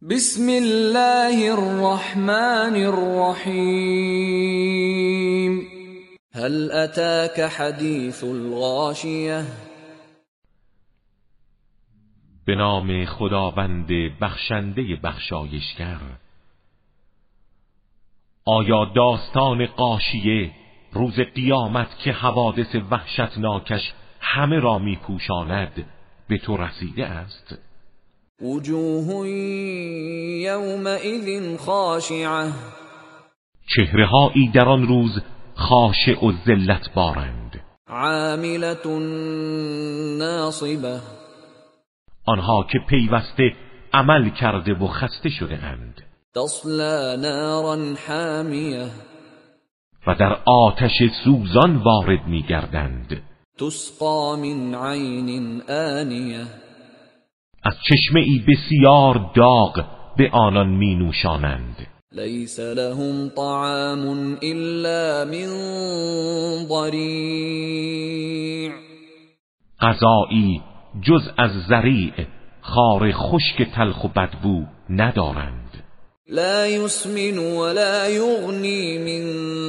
بسم الله الرحمن الرحیم. هل اتاک حدیث الغاشیه؟ به نام خداوند بخشنده بخشایشگر. آیا داستان غاشیه، روز قیامت که حوادث وحشتناکش همه را میپوشاند، به تو رسیده است؟ وجوه یومئذ خاشعه، چهره‌هایی در آن روز خاشع و ذلت بارند. عاملة ناصبه، آنها که پیوسته عمل کرده و خسته شده اند. تصلی نارا حامیه، و در آتش سوزان وارد می‌گردند. تسقى من عین آنیه، از چشمه‌ای بسیار داغ به آنان می نوشانند. لیس لهم طعام الا من ضریع، غذایی جز از ضریع، خار خشک تلخ و بدبو ندارند. لا یسمن ولا یغنی من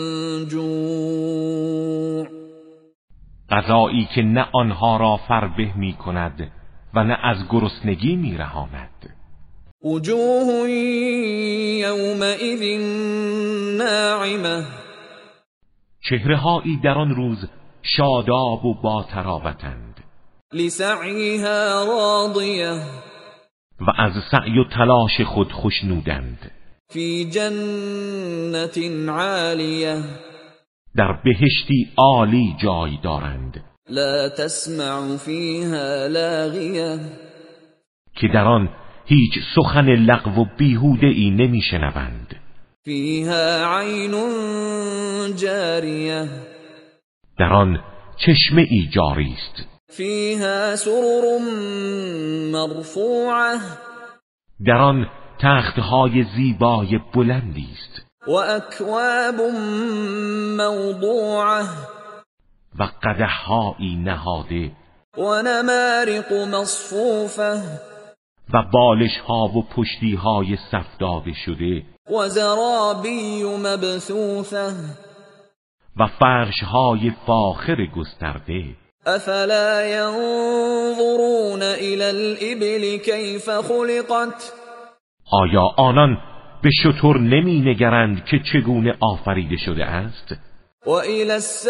جوع، غذایی که نه آنها را فربه می کند و نه از گرسنگی می رهاند. وجوه یومئذ ناعمه، چهره‌هایی در آن روز شاداب و با طراوتند. لسعیها راضیه، و از سعی و تلاش خود خوشنودند. فی جنت عالیه، در بهشتی عالی جای دارند. لا تسمع فیها لاغیه، که در آن هیچ سخن لغو و بیهوده ای نمی شنوند. فیها عین جاریه، در آن چشمه ای جاری است. فیها سرر مرفوعه، در آن تختهای زیبای بلندی است. و اکواب موضوعه، و قدح‌هایی نهاده. و نمارق مصفوفه، و بالش‌ها و پشتی‌های صف داده شده. و زرابی مبثوثه، و فرش‌های فاخر گسترده. افلا ينظرون الى الابل كيف خلقت، آیا آنان به شتر نمی نگرند که چگونه آفریده شده است؟ و الى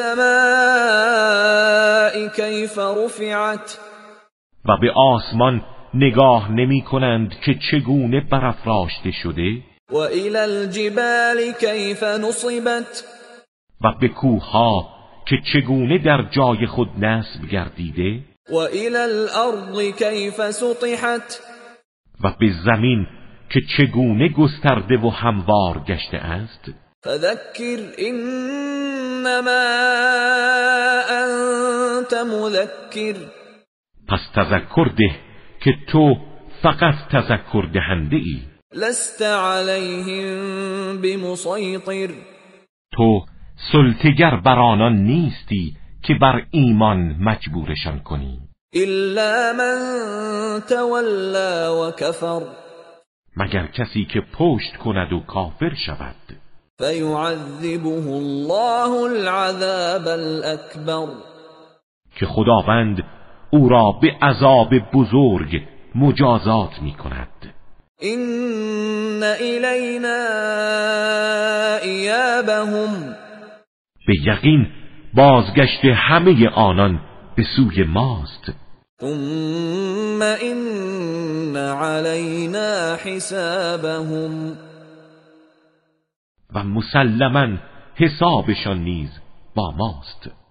السماء كيف رفعت، و به آسمان نگاه نمی کنند که چگونه برافراشته شده؟ و الى الجبال كيف نصبت، و به کوه‌ها که چگونه در جای خود نصب گردیده؟ و الى الارض كيف سطحت، و به زمین که چگونه گسترده و هموار گشته است؟ فذكر انما انت مذكر، پس تذکر ده که تو فقط تذکر دهنده ای. لست عليهم بمسيطر، تو سلطه‌گر بر آنان نیستی که بر ایمان مجبورشان کنی. الا من تولى وكفر، مگر کسی که پشت کند و کافر شود. فيعذبه الله العذاب الاكبر، که خداوند او را به عذاب بزرگ مجازات می کند. ان الینا ایابهم، به یقین بازگشت همه آنان به سوی ماست. ثم ان علینا حسابهم، و مسلماً حسابشان نیز با ماست.